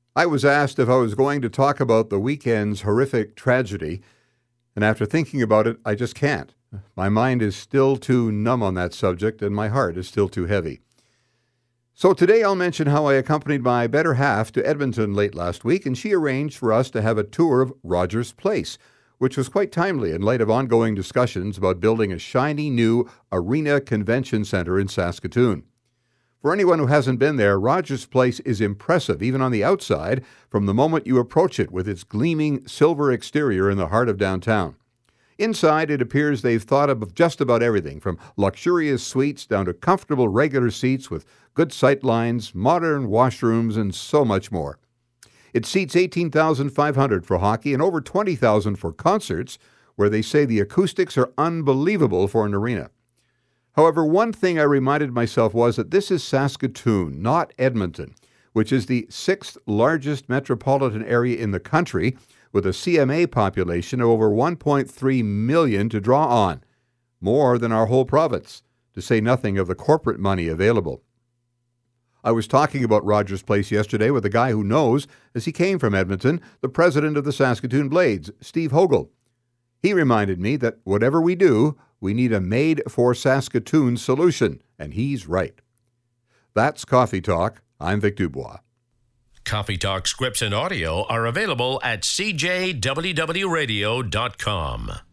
I was asked if I was going to talk about the weekend's horrific tragedy, and after thinking about it, I just can't. My mind is still too numb on that subject, and my heart is still too heavy. So today I'll mention how I accompanied my better half to Edmonton late last week, and she arranged for us to have a tour of Rogers Place, which was quite timely in light of ongoing discussions about building a shiny new arena convention centre in Saskatoon. For anyone who hasn't been there, Rogers Place is impressive, even on the outside, from the moment you approach it with its gleaming silver exterior in the heart of downtown. Inside, it appears they've thought of just about everything, from luxurious suites down to comfortable regular seats with good sight lines, modern washrooms, and so much more. It seats 18,500 for hockey and over 20,000 for concerts, where they say the acoustics are unbelievable for an arena. However, one thing I reminded myself was that this is Saskatoon, not Edmonton, which is the sixth largest metropolitan area in the country, with a CMA population of over 1.3 million to draw on, more than our whole province, to say nothing of the corporate money available. I was talking about Rogers Place yesterday with a guy who knows, as he came from Edmonton, the president of the Saskatoon Blades, Steve Hogle. He reminded me that whatever we do, we need a made-for-Saskatoon solution, and he's right. That's Coffee Talk. I'm Vic Dubois. Coffee Talk scripts and audio are available at cjwwradio.com.